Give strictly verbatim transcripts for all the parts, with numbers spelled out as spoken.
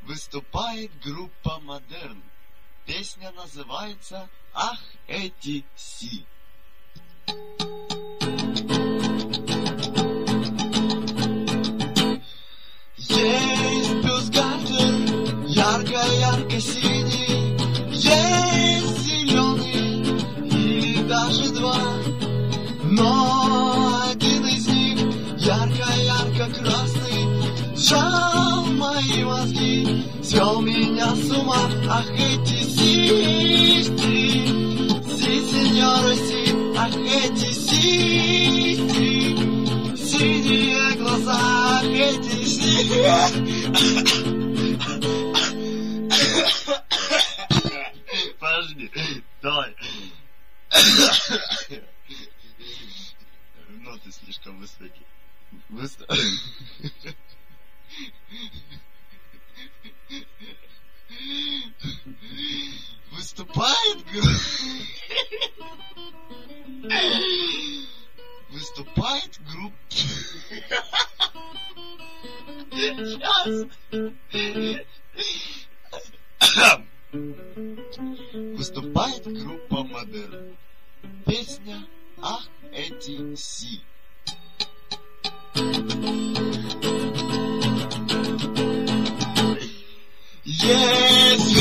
Выступает группа Модерн. Песня называется «Ах, эти си». Есть бюстгальтер ярко-ярко синий, есть зеленый или даже два, но один из них ярко-ярко красный сжал мои мозги, свел меня с ума. Ах, эти си, си, си, сеньора, си, ах, эти си, си, синие глаза, ах, эти си. Подожди, давай. Ноты слишком высокие. Высо... Выступает группа... Выступает группа... Сейчас. Выступает группа Модерн. Песня «Ах, эти си». Есть!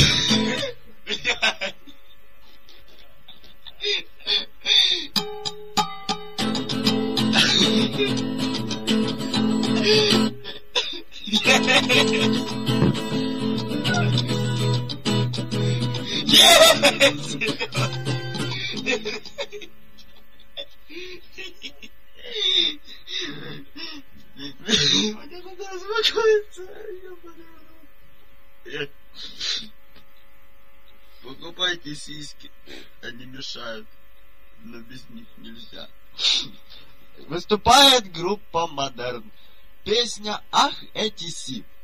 Мне надо успокоиться. Покупайте сиськи, они мешают, но без них нельзя. Выступает группа Модерн. Песня «Ах, эти си».